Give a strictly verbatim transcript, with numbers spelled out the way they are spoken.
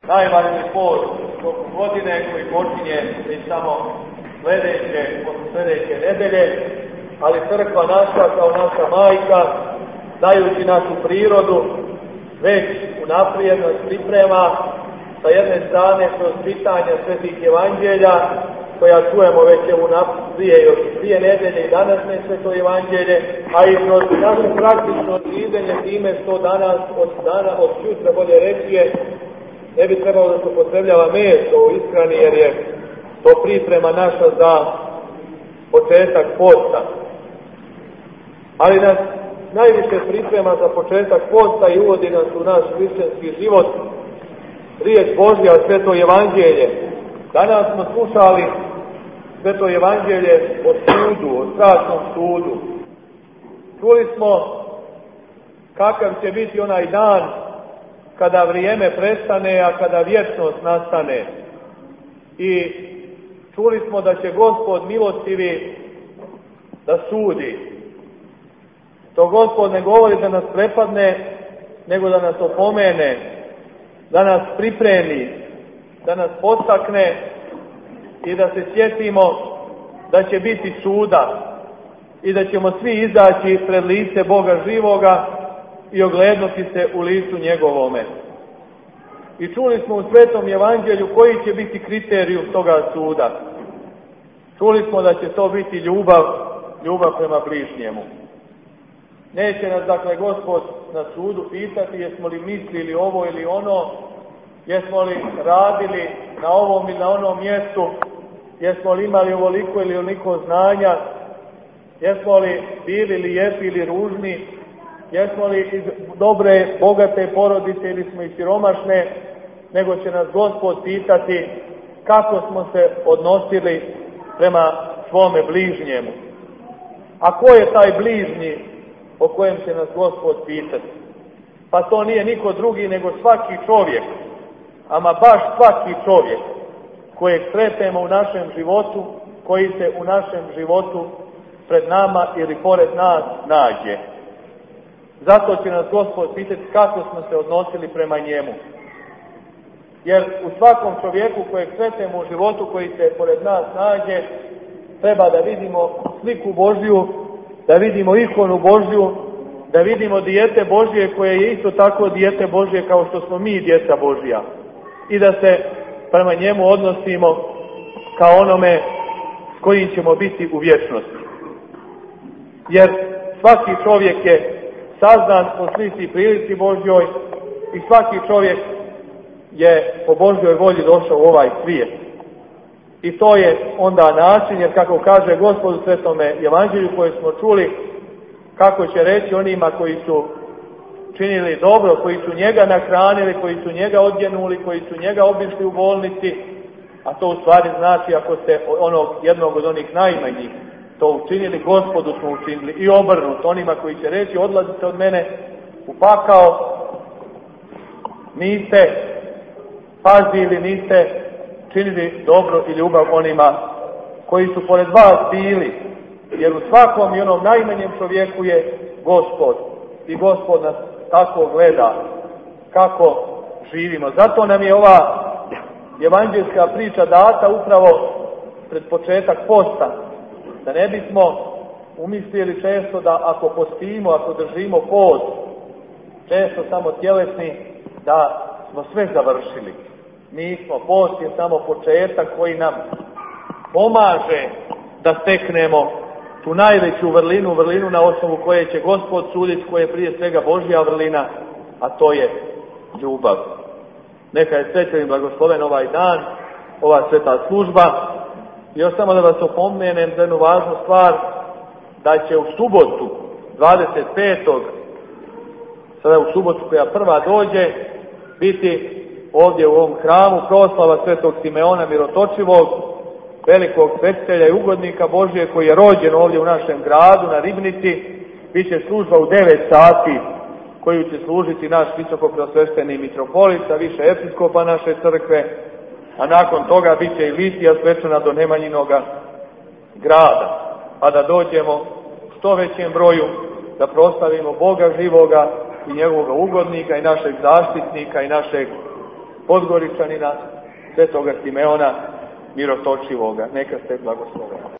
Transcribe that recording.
najvažniji post tokom godine koji počinje već samo sljedeće, sljedeće nedelje, ali crkva naša kao naša majka, znajući našu prirodu, već unaprijed nas priprema sa jedne strane kroz čitanje svetih evanđelja, koja čujemo već evo prije još dvije nedelje i današnje sveto evanđelje, a i kroz naše praktično življenje time što danas od dana, od jutra bolje reći je, ne bi trebalo da se upotrebljava meso u ishrani, jer je to priprema naša za početak posta. Ali nas najviše priprema za početak posta i uvodi nas u naš hrišćanski život riječ Božja, sveto evanđelje. Danas smo slušali sveto evanđelje o sudu, o strašnom sudu. Čuli smo kakav će biti onaj dan kada vrijeme prestane, a kada vječnost nastane. I čuli smo da će Gospod milostivi da sudi. To Gospod ne govori da nas prepadne, nego da nas opomene, da nas pripremi, da nas podstakne i da se sjetimo da će biti suda i da ćemo svi izaći pred lice Boga živoga i oglednuti se u licu njegovome. I čuli smo u svetom evanđelju koji će biti kriterijum toga suda. Čuli smo da će to biti ljubav, ljubav prema bližnjemu. Neće nas, dakle, Gospod na sudu pitati jesmo li mislili ovo ili ono, jesmo li radili na ovom ili na onom mjestu, jesmo li imali ovoliko ili onoliko znanja, jesmo li bili lijepi ili ružni, jesmo li iz dobre, bogate porodice ili smo i siromašne, nego će nas Gospod pitati kako smo se odnosili prema svome bližnjemu. A ko je taj bližnji o kojem će nas Gospod pitati? Pa to nije niko drugi nego svaki čovjek, ama baš svaki čovjek kojeg sretemo u našem životu, koji se u našem životu pred nama ili pored nas nađe. Zato će nas Gospod pitati kako smo se odnosili prema njemu. Jer u svakom čovjeku kojeg sretemo u životu, koji se pored nas nađe, treba da vidimo sliku Božju, da vidimo ikonu Božju, da vidimo dijete Božje koje je isto tako dijete Božje kao što smo mi djeca Božja. I da se prema njemu odnosimo kao onome s kojim ćemo biti u vječnosti. Jer svaki čovjek je sazdan po slici i prilici Božjoj i svaki čovjek je po Božjoj volji došao u ovaj svijet. I to je onda način, jer kako kaže Gospod u svetome evanđelju koje smo čuli, kako će reći onima koji su činili dobro, koji su njega nahranili, koji su njega odjenuli, koji su njega obišli u bolnici, a to u stvari znači ako ste onog, jednog od onih najmanjih to učinili, Gospodu smo učinili, i obrnut onima koji će reći odlazite od mene u pakao, niste pazili, niste činili dobro i ljubav onima koji su pored vas bili, jer u svakom i onom najmanjem čovjeku je Gospod i Gospod nas tako gleda kako živimo. Zato nam je ova evanđelska priča data upravo pred početak posta, da ne bismo umislili često da ako postimo, ako držimo post, često samo tjelesni, da smo sve završili. Nismo, post je samo početak koji nam pomaže da steknemo tu najveću vrlinu, vrlinu na osnovu koje će Gospod suditi, koje je prije svega Božja vrlina, a to je ljubav. Neka je srećan i blagosloven ovaj dan, ova sveta služba. I još samo da vas opomenem za jednu važnu stvar, da će u subotu, dvadeset petog sada u subotu koja prva dođe, biti ovdje u ovom hramu proslava svetog Simeona Mirotočivog, velikog svetitelja i ugodnika Božije koji je rođen ovdje u našem gradu na Ribnici. Biće služba u devet sati koju će služiti naš visokopreosvešteni mitropolit, a više episkopa naše crkve, a nakon toga bit će i litija svečana do Nemanjinoga grada, a da dođemo u što većem broju da proslavimo Boga živoga i njegovoga ugodnika i našeg zaštitnika i našeg Podgoričanina, svetoga Simeona Mirotočivoga. Neka ste blagosloveni.